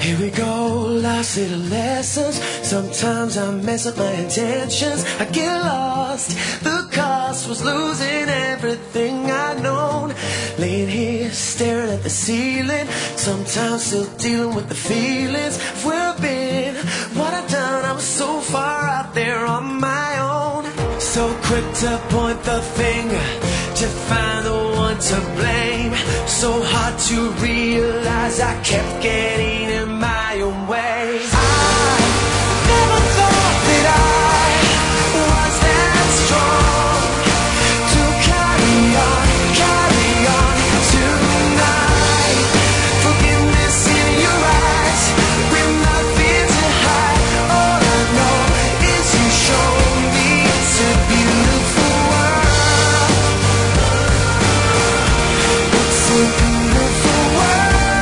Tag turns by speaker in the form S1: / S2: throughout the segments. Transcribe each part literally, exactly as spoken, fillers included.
S1: Here we go, life's little lessons. Sometimes I mess up my intentions. I get lost, the cost was losing everything I'd known. Laying here, staring at the ceiling. Sometimes still dealing with the feelings of where I've been, what I've done. I was so far out there on my own. So quick to point the finger, to find the one to blame. So hard to realize I kept getting in my own way. I never thought that I was that strong to carry on, carry on tonight. Forgiveness in your eyes, with nothing to hide. All I know is you show me it's a beautiful world. It's a beautiful world.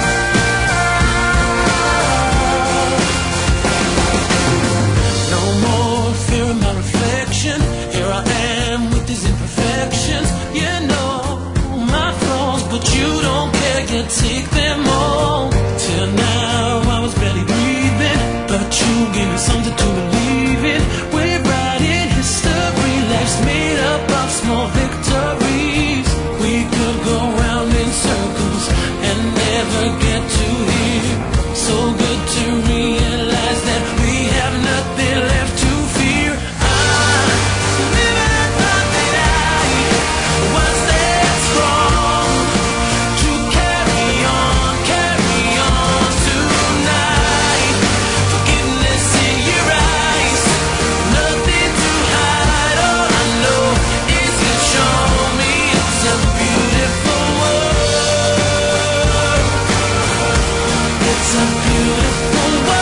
S1: No more fear in my reflection. Here I am with these imperfections. You know my flaws, but you don't care. You take them all. Till now I was barely breathing, but you gave me something to believe in. We're writing history, life's made up of small victories. We could go round in circles and never get to here. So good to realize that we have nothing left to fear. I never thought that I was that strong to carry on, carry on tonight. Forgiveness in your eyes, nothing to hide. All I know is you show me it's a beautiful world. It's a beautiful world.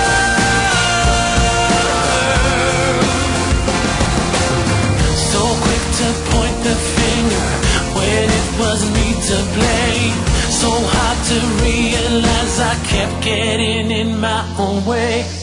S1: So quick to point the finger when it was me to blame. So hard to realize I kept getting in my own way.